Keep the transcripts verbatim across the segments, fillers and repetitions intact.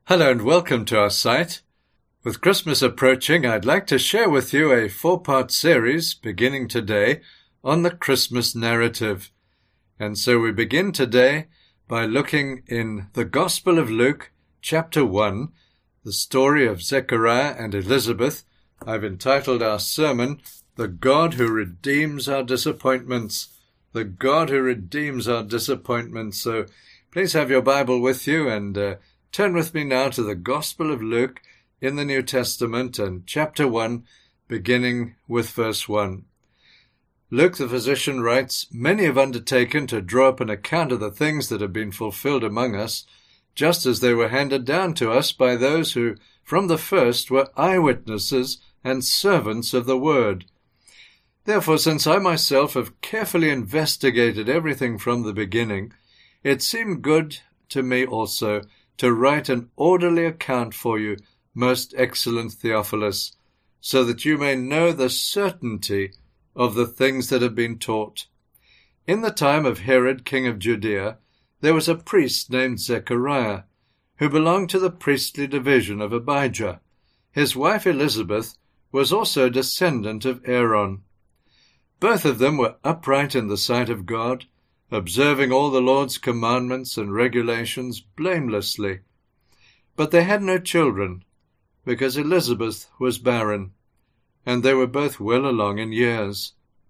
Hello and welcome to our site. With Christmas approaching, I'd like to share with you a four-part series beginning today on the Christmas narrative. And so we begin today by looking in the Gospel of Luke, chapter one, the story of Zechariah and Elizabeth. I've entitled our sermon, The God Who Redeems Our Disappointments. The God Who Redeems Our Disappointments. So please have your Bible with you and uh, turn with me now to the Gospel of Luke in the New Testament and chapter one, beginning with verse one. Luke the physician writes, "Many have undertaken to draw up an account of the things that have been fulfilled among us, just as they were handed down to us by those who from the first were eyewitnesses and servants of the word. Therefore, since I myself have carefully investigated everything from the beginning, it seemed good to me also to write an orderly account for you, most excellent Theophilus, so that you may know the certainty of the things that have been taught. In the time of Herod, king of Judea, there was a priest named Zechariah, who belonged to the priestly division of Abijah. His wife Elizabeth was also a descendant of Aaron. Both of them were upright in the sight of God, observing all the Lord's commandments and regulations blamelessly. But they had no children, because Elizabeth was barren, and they were both well along in years.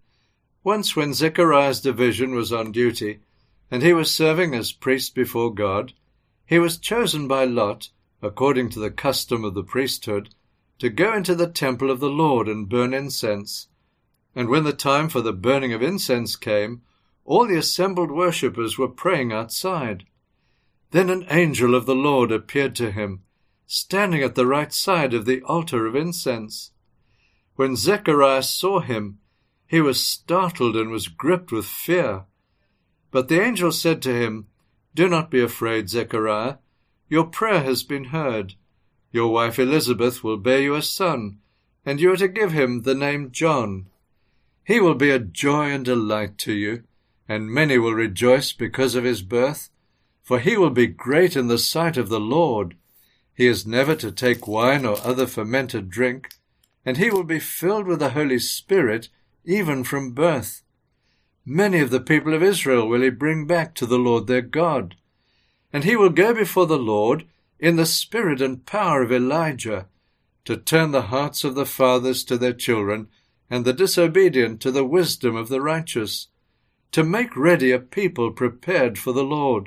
Once when Zechariah's division was on duty, and he was serving as priest before God, he was chosen by lot, according to the custom of the priesthood, to go into the temple of the Lord and burn incense. And when the time for the burning of incense came, all the assembled worshippers were praying outside. Then an angel of the Lord appeared to him, standing at the right side of the altar of incense. When Zechariah saw him, he was startled and was gripped with fear. But the angel said to him, "Do not be afraid, Zechariah. Your prayer has been heard. Your wife Elizabeth will bear you a son, and you are to give him the name John. He will be a joy and delight to you, and many will rejoice because of his birth, for he will be great in the sight of the Lord. He is never to take wine or other fermented drink, and he will be filled with the Holy Spirit even from birth. Many of the people of Israel will he bring back to the Lord their God, and he will go before the Lord in the spirit and power of Elijah, to turn the hearts of the fathers to their children, and the disobedient to the wisdom of the righteous, to make ready a people prepared for the Lord."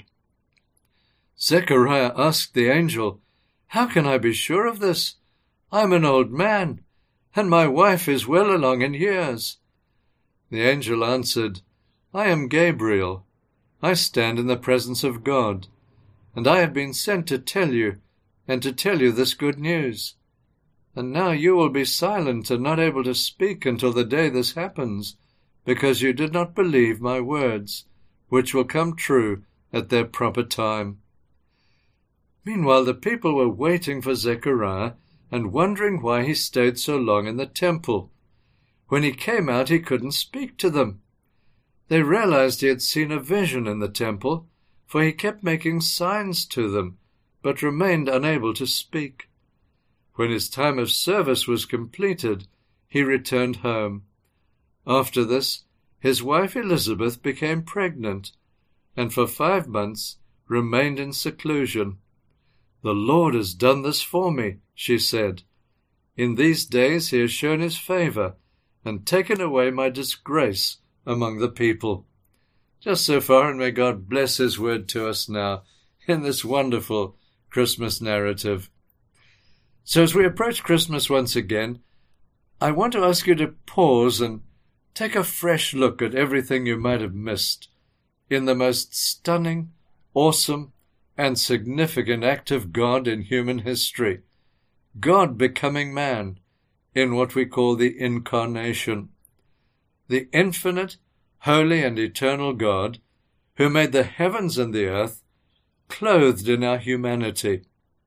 Zechariah asked the angel, "How can I be sure of this? I am an old man, and my wife is well along in years." The angel answered, "I am Gabriel. I stand in the presence of God, and I have been sent to tell you, and to tell you this good news. And now you will be silent and not able to speak until the day this happens, because you did not believe my words, which will come true at their proper time." Meanwhile the people were waiting for Zechariah and wondering why he stayed so long in the temple. When he came out, he couldn't speak to them. They realized he had seen a vision in the temple, for he kept making signs to them, but remained unable to speak. When his time of service was completed, he returned home. After this, his wife Elizabeth became pregnant, and for five months remained in seclusion. "The Lord has done this for me," she said. "In these days he has shown his favor, and taken away my disgrace among the people." Just so far, and may God bless his word to us now in this wonderful Christmas narrative. So as we approach Christmas once again, I want to ask you to pause and take a fresh look at everything you might have missed in the most stunning, awesome, and significant act of God in human history, God becoming man in what we call the Incarnation. The infinite, holy, and eternal God, who made the heavens and the earth, clothed in our humanity.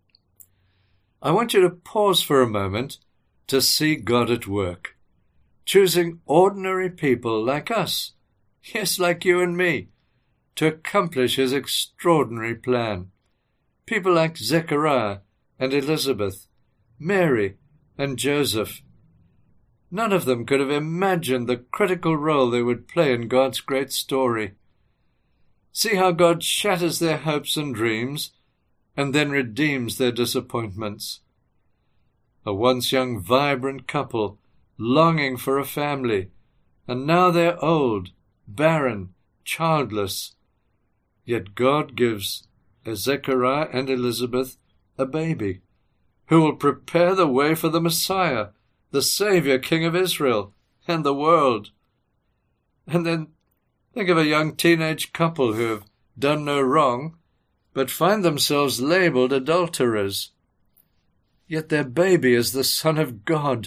I want you to pause for a moment to see God at work, choosing ordinary people like us, yes, like you and me, to accomplish his extraordinary plan. People like Zechariah and Elizabeth, Mary and Joseph. None of them could have imagined the critical role they would play in God's great story. See how God shatters their hopes and dreams and then redeems their disappointments. A once young, vibrant couple, longing for a family, and now they're old, barren, childless. Yet God gives Zechariah and Elizabeth a baby, who will prepare the way for the Messiah, the Saviour King of Israel and the world. And then think of a young teenage couple who have done no wrong, but find themselves labelled adulterers. Yet their baby is the Son of God.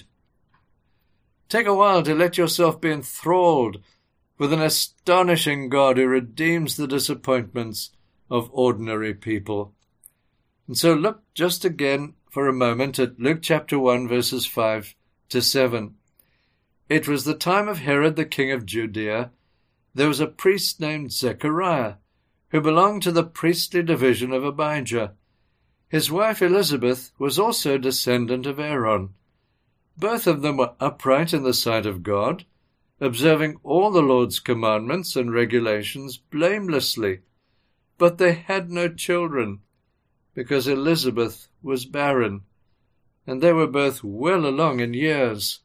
Take a while to let yourself be enthralled with an astonishing God who redeems the disappointments of ordinary people. And so look just again for a moment at Luke chapter one, verses five to seven. It was the time of Herod the king of Judea. There was a priest named Zechariah, who belonged to the priestly division of Abijah. His wife Elizabeth was also a descendant of Aaron. Both of them were upright in the sight of God, observing all the Lord's commandments and regulations blamelessly. But they had no children, because Elizabeth was barren, and they were both well along in years.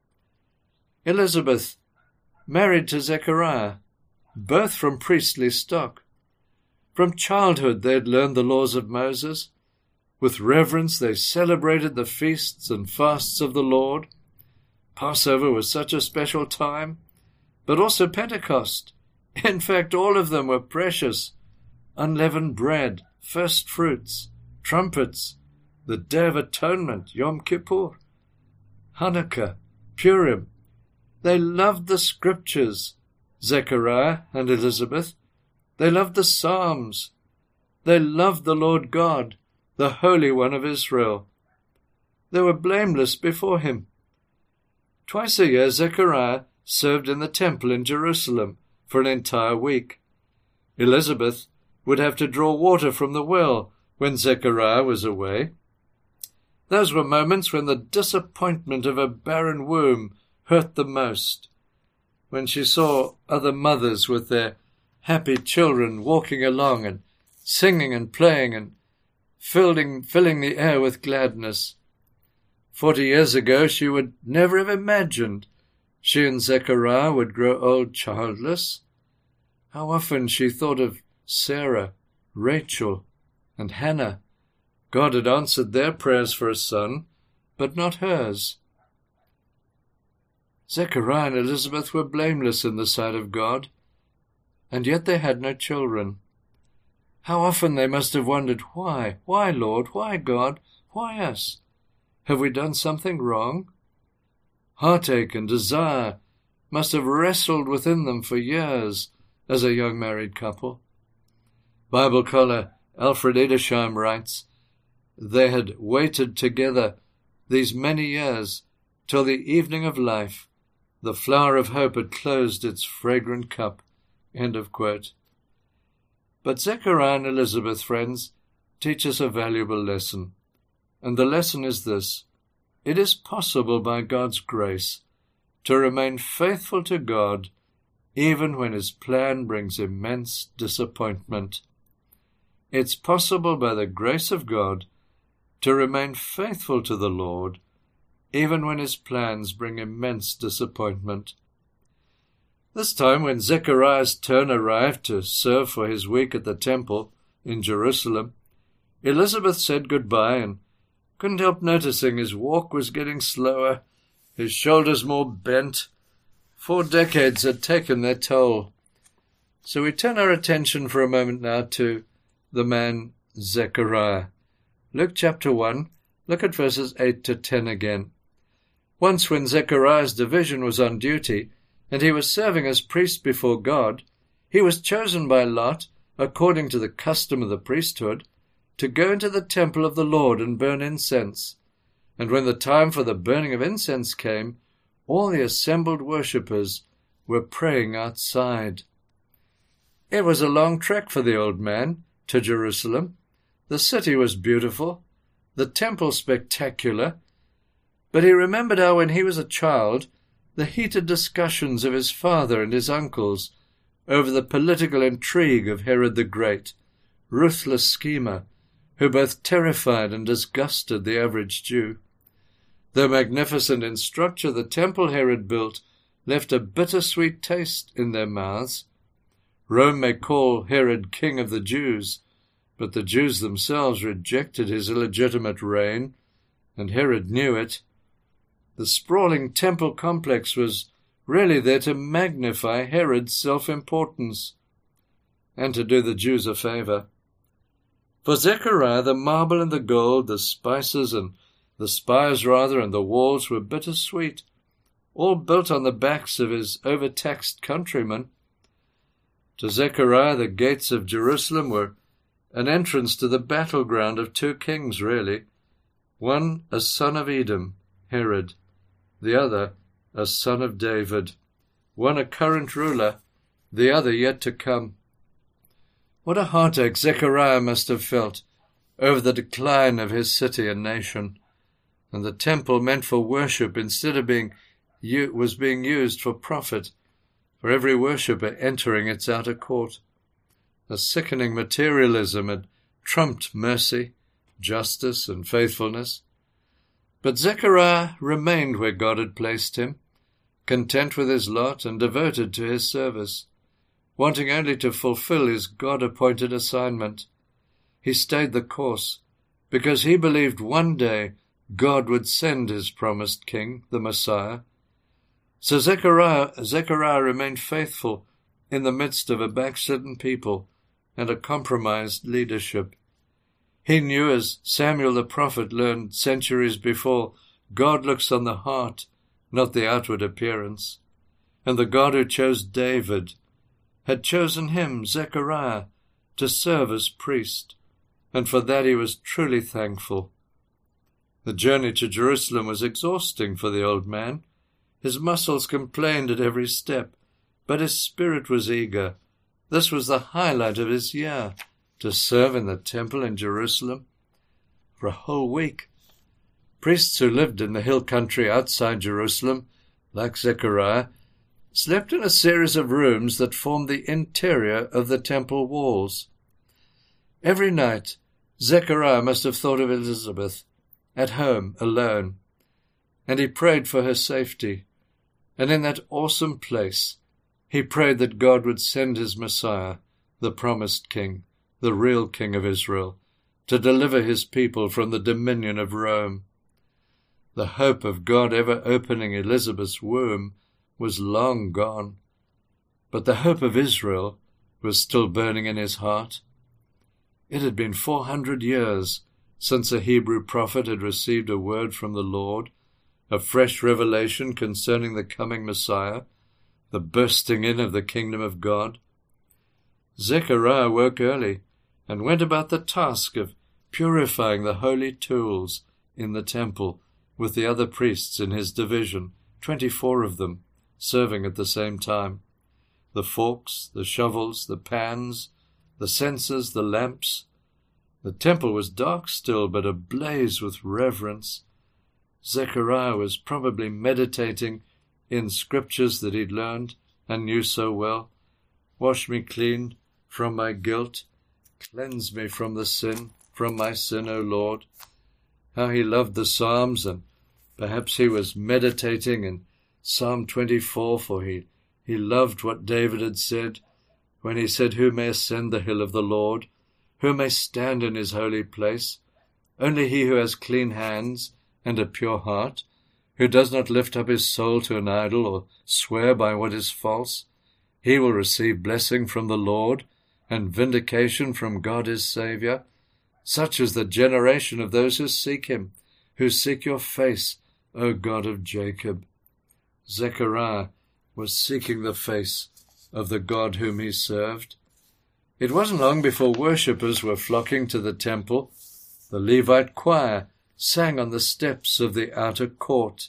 Elizabeth married to Zechariah, both from priestly stock. From childhood they had learned the laws of Moses. With reverence they celebrated the feasts and fasts of the Lord. Passover was such a special time, but also Pentecost. In fact, all of them were precious. Unleavened bread, first fruits, trumpets, the Day of Atonement, Yom Kippur, Hanukkah, Purim. They loved the Scriptures, Zechariah and Elizabeth. They loved the Psalms. They loved the Lord God, the Holy One of Israel. They were blameless before him. Twice a year Zechariah served in the temple in Jerusalem for an entire week. Elizabeth would have to draw water from the well when Zechariah was away. Those were moments when the disappointment of a barren womb hurt the most, when she saw other mothers with their happy children walking along and singing and playing and filling, filling the air with gladness. Forty years ago she would never have imagined she and Zechariah would grow old childless. How often she thought of Sarah, Rachel, and Hannah. God had answered their prayers for a son, but not hers. Zechariah and Elizabeth were blameless in the sight of God, and yet they had no children. How often they must have wondered, why, why, Lord, why, God, why us? Have we done something wrong? Heartache and desire must have wrestled within them for years as a young married couple. Bible scholar Alfred Edersheim writes, they had waited together these many years till the evening of life, the flower of hope had closed its fragrant cup. End of quote. But Zechariah and Elizabeth, friends, teach us a valuable lesson. And the lesson is this: it is possible by God's grace to remain faithful to God even when his plan brings immense disappointment. It's possible by the grace of God to remain faithful to the Lord even when his plans bring immense disappointment. This time, when Zechariah's turn arrived to serve for his week at the temple in Jerusalem, Elizabeth said goodbye and couldn't help noticing his walk was getting slower, his shoulders more bent. Four decades had taken their toll. So we turn our attention for a moment now to the man Zechariah. Luke chapter one, look at verses eight to ten again. Once when Zechariah's division was on duty, and he was serving as priest before God, he was chosen by Lot, according to the custom of the priesthood, to go into the temple of the Lord and burn incense. And when the time for the burning of incense came, all the assembled worshippers were praying outside. It was a long trek for the old man to Jerusalem. The city was beautiful, the temple spectacular, but he remembered how when he was a child the heated discussions of his father and his uncles over the political intrigue of Herod the Great, ruthless schemer, who both terrified and disgusted the average Jew. Though magnificent in structure, the temple Herod built left a bittersweet taste in their mouths. Rome may call Herod king of the Jews, but the Jews themselves rejected his illegitimate reign, and Herod knew it. The sprawling temple complex was really there to magnify Herod's self-importance, and to do the Jews a favor. For Zechariah, the marble and the gold, the spices and the spires rather, and the walls were bittersweet, all built on the backs of his overtaxed countrymen. To Zechariah, the gates of Jerusalem were an entrance to the battleground of two kings, really. One a son of Edom, Herod, the other a son of David, one a current ruler, the other yet to come. What a heartache Zechariah must have felt over the decline of his city and nation, and the temple meant for worship instead of being was being used for profit, for every worshipper entering its outer court. A sickening materialism had trumped mercy, justice, and faithfulness. But Zechariah remained where God had placed him, content with his lot and devoted to his service, wanting only to fulfill his God-appointed assignment. He stayed the course, because he believed one day God would send his promised king, the Messiah. So Zechariah, Zechariah remained faithful in the midst of a backslidden people and a compromised leadership. He knew, as Samuel the prophet learned centuries before, God looks on the heart, not the outward appearance. And the God who chose David had chosen him, Zechariah, to serve as priest, and for that he was truly thankful. The journey to Jerusalem was exhausting for the old man. His muscles complained at every step, but his spirit was eager. This was the highlight of his year, to serve in the temple in Jerusalem for a whole week. Priests who lived in the hill country outside Jerusalem, like Zechariah, slept in a series of rooms that formed the interior of the temple walls. Every night, Zechariah must have thought of Elizabeth, at home, alone, and he prayed for her safety. And in that awesome place, he prayed that God would send his Messiah, the promised king, the real king of Israel, to deliver his people from the dominion of Rome. The hope of God ever opening Elizabeth's womb was long gone, but the hope of Israel was still burning in his heart. It had been four hundred years since a Hebrew prophet had received a word from the Lord, a fresh revelation concerning the coming Messiah, the bursting in of the kingdom of God. Zechariah woke early and went about the task of purifying the holy tools in the temple with the other priests in his division, twenty-four of them, serving at the same time. The forks, the shovels, the pans, the censers, the lamps. The temple was dark still, but ablaze with reverence. Zechariah was probably meditating in scriptures that he'd learned and knew so well. Wash me clean from my guilt. Cleanse me from the sin, from my sin, O Lord. How he loved the Psalms, and perhaps he was meditating in Psalm twenty-four, for he, he loved what David had said when he said, "Who may ascend the hill of the Lord? Who may stand in his holy place? Only he who has clean hands and a pure heart, who does not lift up his soul to an idol or swear by what is false. He will receive blessing from the Lord and vindication from God his Saviour. Such is the generation of those who seek him, who seek your face, O God of Jacob." Zechariah was seeking the face of the God whom he served. It wasn't long before worshippers were flocking to the temple. The Levite choir sang on the steps of the outer court.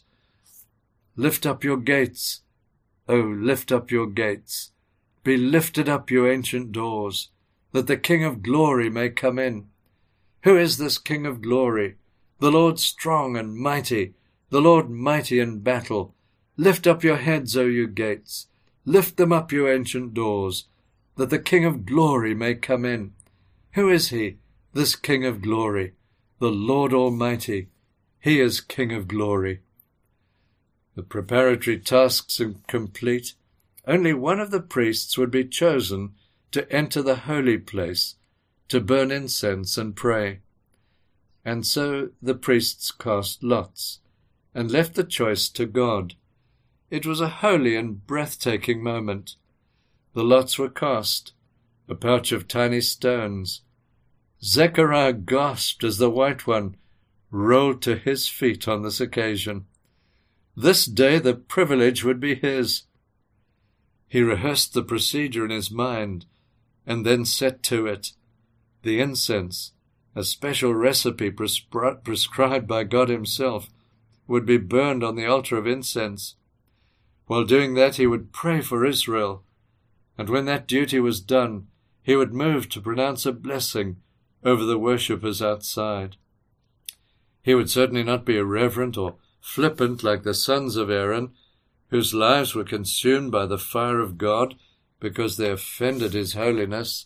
"Lift up your gates, O lift up your gates. Be lifted up, you ancient doors, that the King of glory may come in. Who is this King of glory? The Lord strong and mighty, the Lord mighty in battle. Lift up your heads, O you gates. Lift them up, you ancient doors, that the King of glory may come in. Who is he, this King of glory? The Lord Almighty. He is King of glory. The preparatory tasks complete, only one of the priests would be chosen to enter the holy place, to burn incense and pray. And so the priests cast lots, and left the choice to God. It was a holy and breathtaking moment. The lots were cast, a pouch of tiny stones. Zechariah gasped as the White One rolled to his feet on this occasion. This day the privilege would be his. He rehearsed the procedure in his mind, and then set to it. The incense, a special recipe prescri- prescribed by God himself, would be burned on the altar of incense. While doing that, he would pray for Israel, and when that duty was done, he would move to pronounce a blessing over the worshippers outside. He would certainly not be irreverent or flippant like the sons of Aaron, whose lives were consumed by the fire of God because they offended his holiness.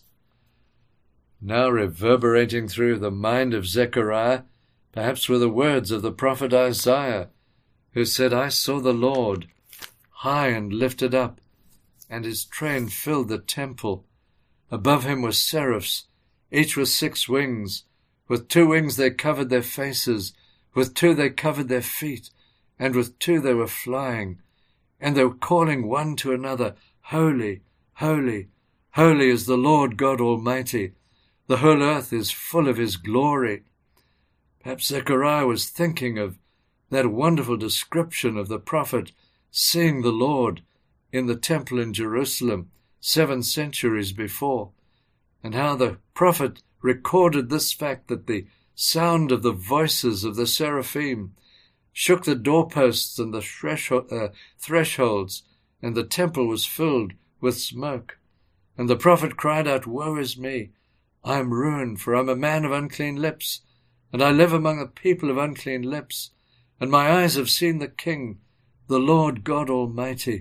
Now reverberating through the mind of Zechariah, perhaps were the words of the prophet Isaiah, who said, I saw the Lord, high and lifted up, and his train filled the temple. Above him were seraphs, each with six wings. With two wings they covered their faces, with two they covered their feet, and with two they were flying. And they were calling one to another, Holy, holy, holy is the Lord God Almighty. The whole earth is full of his glory. Perhaps Zechariah was thinking of that wonderful description of the prophet seeing the Lord in the temple in Jerusalem seven centuries before, and how the prophet recorded this fact that the sound of the voices of the seraphim shook the doorposts and the threshold, uh, thresholds, and the temple was filled with smoke. And the prophet cried out, Woe is me! I am ruined, for I am a man of unclean lips, and I live among a people of unclean lips, and my eyes have seen the King, the Lord God Almighty.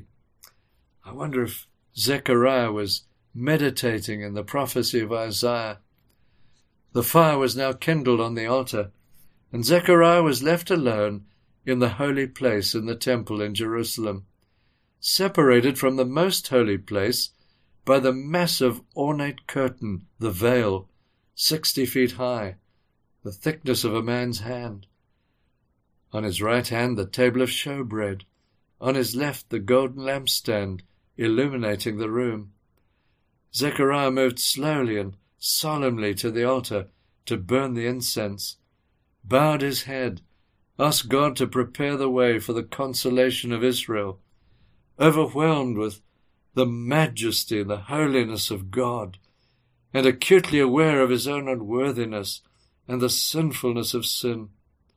I wonder if Zechariah was meditating in the prophecy of Isaiah. The fire was now kindled on the altar, and Zechariah was left alone in the holy place in the temple in Jerusalem, separated from the most holy place by the massive ornate curtain, the veil, sixty feet high, the thickness of a man's hand. On his right hand the table of showbread, on his left the golden lampstand illuminating the room. Zechariah moved slowly and solemnly to the altar to burn the incense, bowed his head, asked God to prepare the way for the consolation of Israel, overwhelmed with the majesty and the holiness of God, and acutely aware of his own unworthiness and the sinfulness of sin.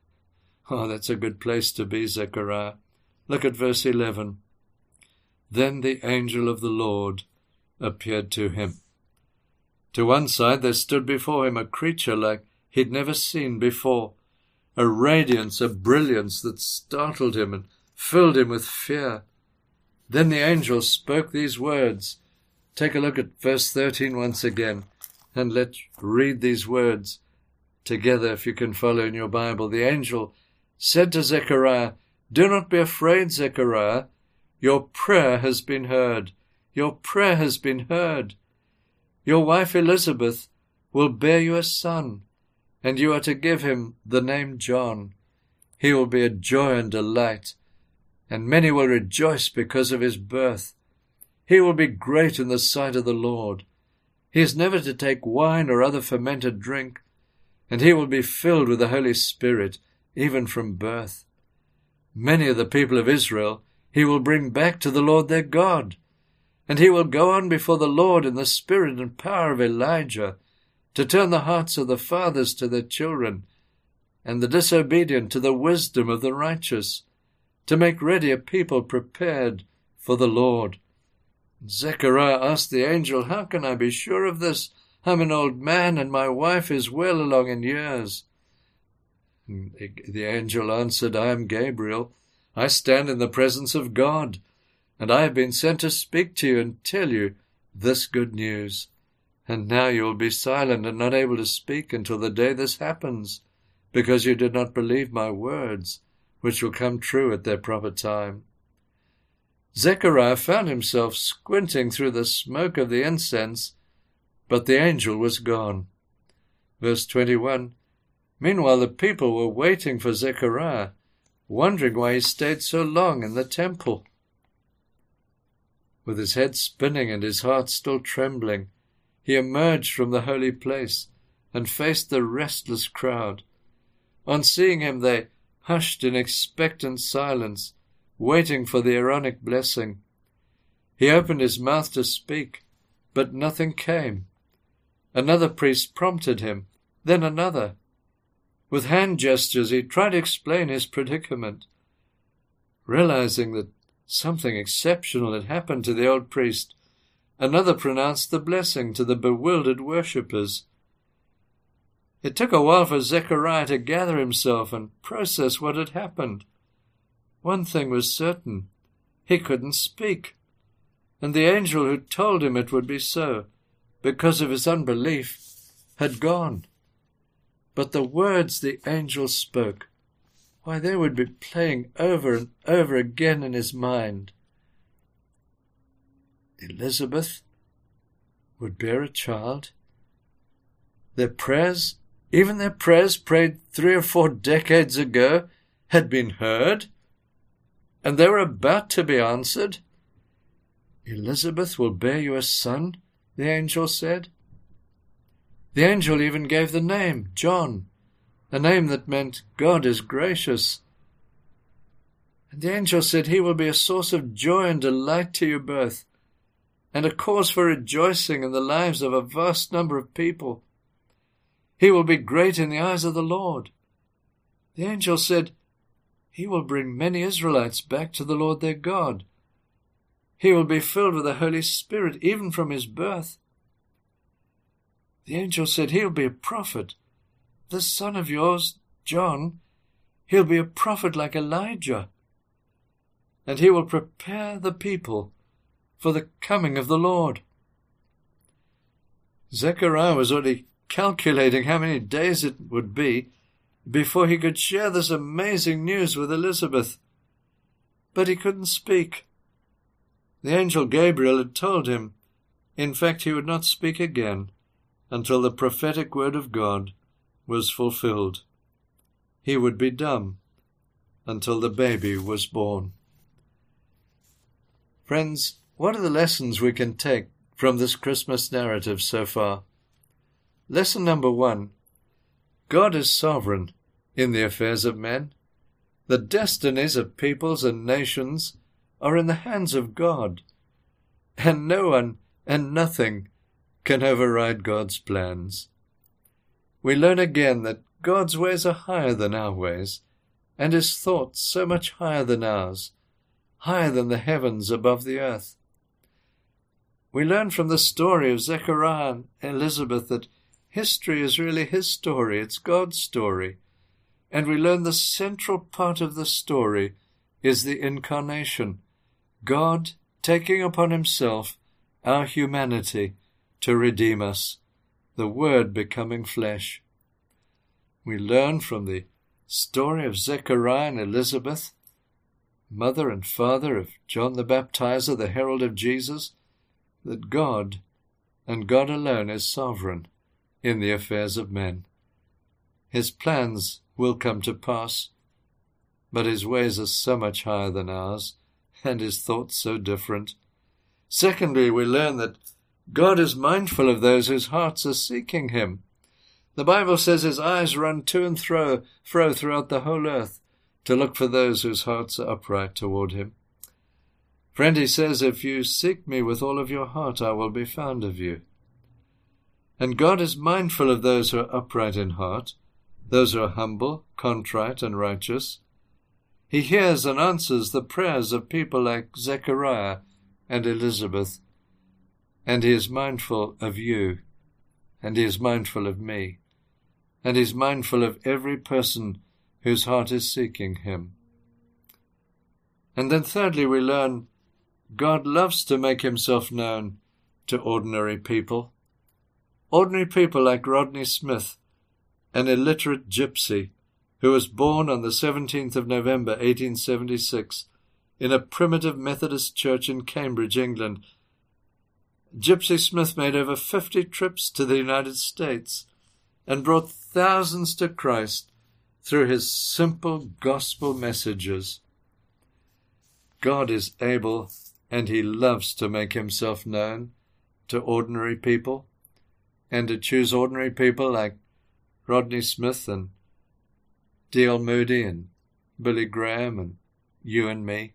Oh, that's a good place to be, Zechariah. Look at verse eleven. Then the angel of the Lord appeared to him. To one side there stood before him a creature like he'd never seen before, a radiance, a brilliance that startled him and filled him with fear. Then the angel spoke these words. Take a look at verse thirteen once again, and let's read these words together if you can follow in your Bible. The angel said to Zechariah, Do not be afraid, Zechariah. Your prayer has been heard. Your prayer has been heard. Your wife Elizabeth will bear you a son, and you are to give him the name John. He will be a joy and delight, and many will rejoice because of his birth. He will be great in the sight of the Lord. He is never to take wine or other fermented drink, and he will be filled with the Holy Spirit, even from birth. Many of the people of Israel he will bring back to the Lord their God, and he will go on before the Lord in the spirit and power of Elijah, to turn the hearts of the fathers to their children, and the disobedient to the wisdom of the righteous, to make ready a people prepared for the Lord. Zechariah asked the angel, How can I be sure of this? I'm an old man, and my wife is well along in years. And the angel answered, I am Gabriel. I stand in the presence of God, and I have been sent to speak to you and tell you this good news. And now you will be silent and not able to speak until the day this happens, because you did not believe my words, which will come true at their proper time. Zechariah found himself squinting through the smoke of the incense, but the angel was gone. Verse twenty-one, Meanwhile the people were waiting for Zechariah, wondering why he stayed so long in the temple. With his head spinning and his heart still trembling, he emerged from the holy place and faced the restless crowd. On seeing him, they hushed in expectant silence, waiting for the Aaronic blessing. He opened his mouth to speak, but nothing came. Another priest prompted him, then another. With hand gestures he tried to explain his predicament. Realizing that something exceptional had happened to the old priest, another pronounced the blessing to the bewildered worshippers. It took a while for Zechariah to gather himself and process what had happened. One thing was certain. He couldn't speak. And the angel who told him it would be so, because of his unbelief, had gone. But the words the angel spoke, why, they would be playing over and over again in his mind. Elizabeth would bear a child. Their prayers, even their prayers prayed three or four decades ago, had been heard, and they were about to be answered. Elizabeth will bear you a son, the angel said. The angel even gave the name, John, a name that meant God is gracious. And the angel said he will be a source of joy and delight to you both, and a cause for rejoicing in the lives of a vast number of people. He will be great in the eyes of the Lord. The angel said he will bring many Israelites back to the Lord their God. He will be filled with the Holy Spirit even from his birth. The angel said he'll be a prophet. This son of yours, John, he'll be a prophet like Elijah. And he will prepare the people for the coming of the Lord. Zechariah was already calculating how many days it would be before he could share this amazing news with Elizabeth. But he couldn't speak. The angel Gabriel had told him, in fact, he would not speak again until the prophetic word of God was fulfilled. He would be dumb until the baby was born. Friends, what are the lessons we can take from this Christmas narrative so far? Lesson number one, God is sovereign in the affairs of men. The destinies of peoples and nations are in the hands of God, and no one and nothing can override God's plans. We learn again that God's ways are higher than our ways, and his thoughts so much higher than ours, higher than the heavens above the earth. We learn from the story of Zechariah and Elizabeth that history is really his story, it's God's story, and we learn the central part of the story is the incarnation, God taking upon himself our humanity to redeem us, the Word becoming flesh. We learn from the story of Zechariah and Elizabeth, mother and father of John the Baptizer, the herald of Jesus, that God, and God alone, is sovereign in the affairs of men. His plans will come to pass, but his ways are so much higher than ours, and his thoughts so different. Secondly, we learn that God is mindful of those whose hearts are seeking him. The Bible says his eyes run to and fro, fro throughout the whole earth to look for those whose hearts are upright toward him. Friend, he says, if you seek me with all of your heart, I will be found of you. And God is mindful of those who are upright in heart, those who are humble, contrite, and righteous. He hears and answers the prayers of people like Zechariah and Elizabeth, and he is mindful of you, and he is mindful of me, and he is mindful of every person whose heart is seeking him. And then thirdly, we learn God loves to make himself known to ordinary people. Ordinary people like Rodney Smith, an illiterate gypsy who was born on the seventeenth of November eighteen seventy-six in a primitive Methodist church in Cambridge, England. Gypsy Smith made over fifty trips to the United States and brought thousands to Christ through his simple gospel messages. God is able, and he loves to make himself known to ordinary people, and to choose ordinary people like Rodney Smith and D L Moody and Billy Graham and you and me.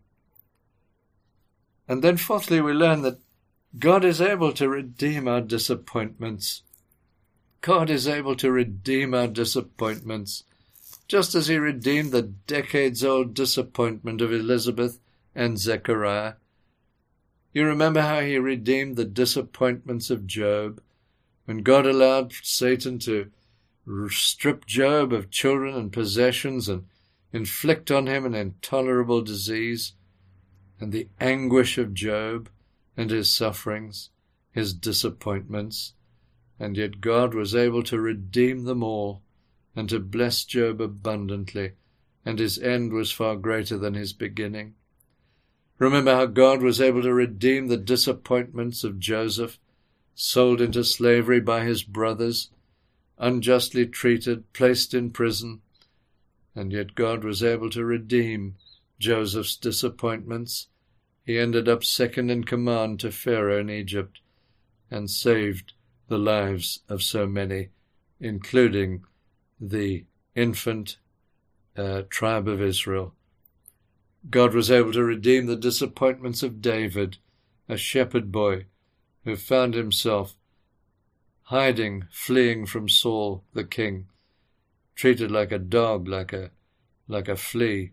And then fourthly, we learn that God is able to redeem our disappointments. God is able to redeem our disappointments, just as he redeemed the decades-old disappointment of Elizabeth and Zechariah. You remember how he redeemed the disappointments of Job, when God allowed Satan to strip Job of children and possessions and inflict on him an intolerable disease, and the anguish of Job and his sufferings, his disappointments, and yet God was able to redeem them all and to bless Job abundantly, and his end was far greater than his beginning. Remember how God was able to redeem the disappointments of Joseph, sold into slavery by his brothers, unjustly treated, placed in prison, and yet God was able to redeem Joseph's disappointments. He ended up second in command to Pharaoh in Egypt and saved the lives of so many, including the infant uh, tribe of Israel. God was able to redeem the disappointments of David, a shepherd boy who found himself hiding, fleeing from Saul the king, treated like a dog, like a, like a flea.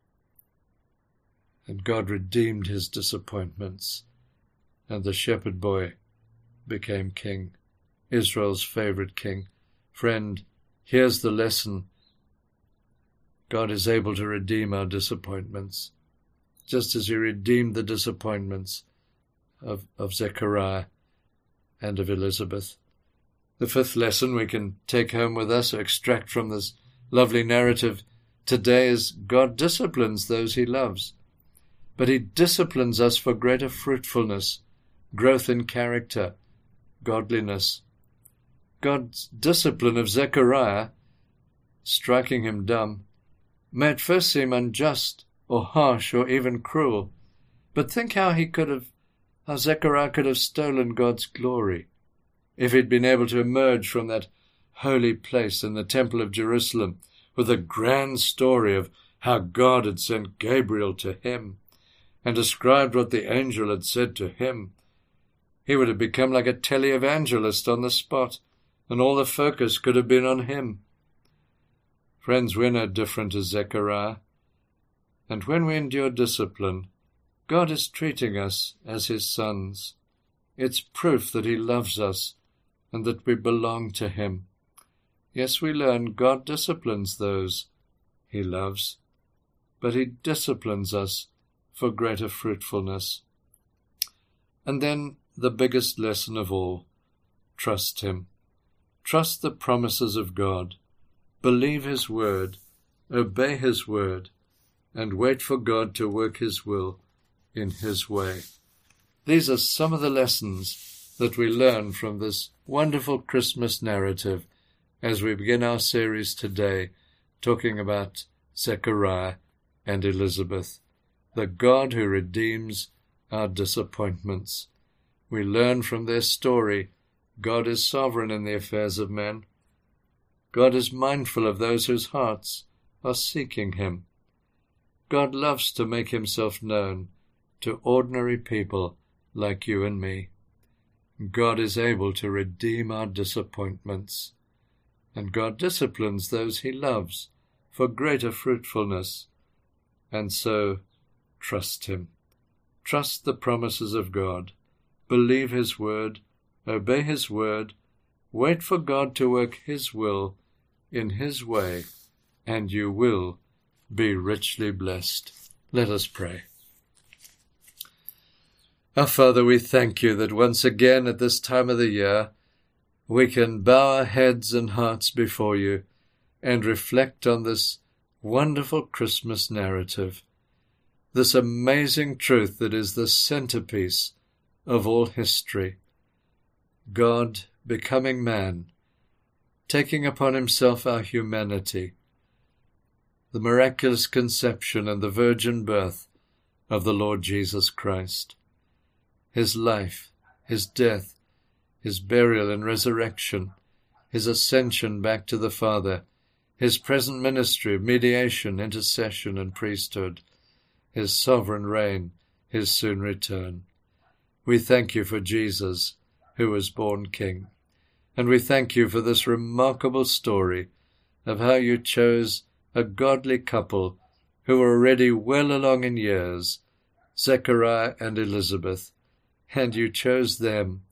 And God redeemed his disappointments, and the shepherd boy became king, Israel's favorite king. Friend, here's the lesson. God is able to redeem our disappointments, just as he redeemed the disappointments of, of Zechariah and of Elizabeth. The fifth lesson we can take home with us or extract from this lovely narrative today is God disciplines those he loves, but he disciplines us for greater fruitfulness, growth in character, godliness. God's discipline of Zechariah, striking him dumb, may at first seem unjust or harsh or even cruel, but think how he could have, how Zechariah could have stolen God's glory if he'd been able to emerge from that holy place in the Temple of Jerusalem with a grand story of how God had sent Gabriel to him and described what the angel had said to him. He would have become like a televangelist on the spot, and all the focus could have been on him. Friends, we're no different as Zechariah, and when we endure discipline, God is treating us as his sons. It's proof that he loves us and that we belong to him. Yes, we learn God disciplines those he loves, but he disciplines us for greater fruitfulness. And then the biggest lesson of all, trust him. Trust the promises of God. Believe his word, obey his word, and wait for God to work his will in his way. These are some of the lessons that we learn from this wonderful Christmas narrative as we begin our series today, talking about Zechariah and Elizabeth, the God who redeems our disappointments. We learn from their story God is sovereign in the affairs of men. God is mindful of those whose hearts are seeking him. God loves to make himself known to ordinary people like you and me. God is able to redeem our disappointments, and God disciplines those he loves for greater fruitfulness. And so, trust him. Trust the promises of God. Believe his word. Obey his word. Wait for God to work his will in his way, and you will be richly blessed. Let us pray. Our Father, we thank you that once again at this time of the year we can bow our heads and hearts before you and reflect on this wonderful Christmas narrative, this amazing truth that is the centerpiece of all history. God becoming man, taking upon himself our humanity, the miraculous conception and the virgin birth of the Lord Jesus Christ, his life, his death, his burial and resurrection, his ascension back to the Father, his present ministry of mediation, intercession, and priesthood, his sovereign reign, his soon return. We thank you for Jesus, who was born King, and we thank you for this remarkable story of how you chose a godly couple who were already well along in years, Zechariah and Elizabeth, and you chose them,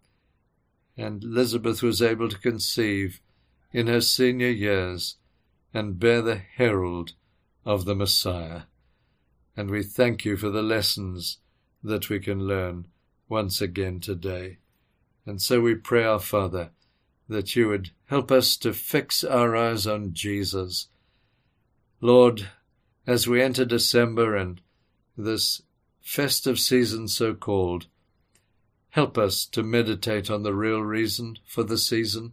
and Elizabeth was able to conceive in her senior years and bear the herald of the Messiah. And we thank you for the lessons that we can learn once again today. And so we pray, our Father, that you would help us to fix our eyes on Jesus. Lord, as we enter December and this festive season so called, help us to meditate on the real reason for the season,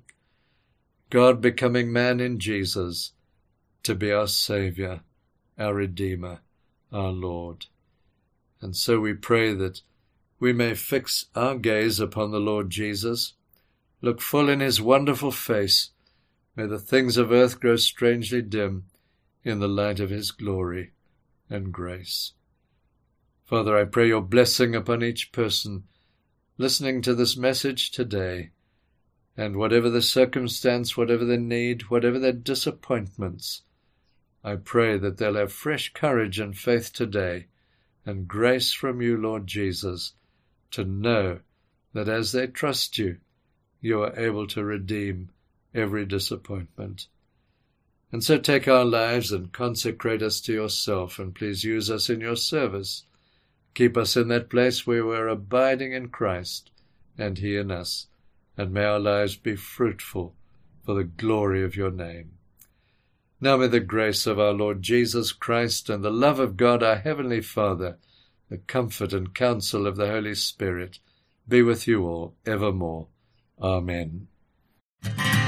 God becoming man in Jesus to be our Saviour, our Redeemer, our Lord. And so we pray that we may fix our gaze upon the Lord Jesus, look full in his wonderful face. May the things of earth grow strangely dim in the light of his glory and grace. Father, I pray your blessing upon each person listening to this message today, and whatever the circumstance, whatever the need, whatever their disappointments, I pray that they'll have fresh courage and faith today, and grace from you, Lord Jesus, to know that as they trust you, you are able to redeem every disappointment. And so take our lives and consecrate us to yourself, and please use us in your service. Keep us in that place where we're abiding in Christ, and he in us, and may our lives be fruitful for the glory of your name. Now may the grace of our Lord Jesus Christ and the love of God our Heavenly Father, the comfort and counsel of the Holy Spirit, be with you all evermore. Amen.